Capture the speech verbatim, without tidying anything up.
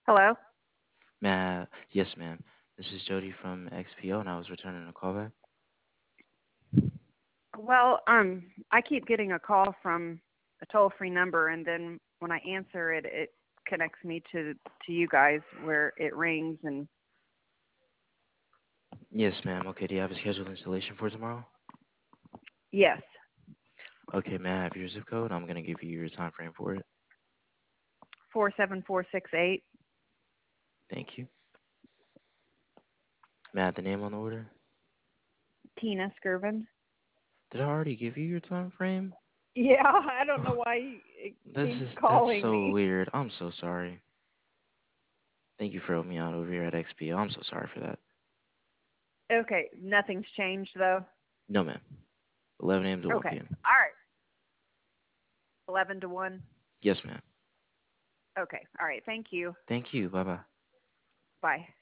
Hello? Ma yes, ma'am. This is Jody from X P O, and I was returning a callback. Well, um, I keep getting a call from a toll-free number, and then when I answer it, it connects me to to you guys where it rings. And Yes, ma'am. Okay, do you have a scheduled installation for tomorrow? yes, Okay, may I have your zip code? I'm gonna give you your time frame for it. four seven four six eight. Thank you. May I have the name on the order? Tina Skirvin. Did I already give you your time frame? Yeah, I don't know why it This keeps is that's calling so me. weird. I'm so sorry. Thank you for helping me out over here at X P O. I'm so sorry for that. Okay, nothing's changed though. No, ma'am. eleven a m to Okay, one p m all right, eleven to one. Yes, ma'am. Okay, all right. Thank you. Thank you. Bye bye. Bye.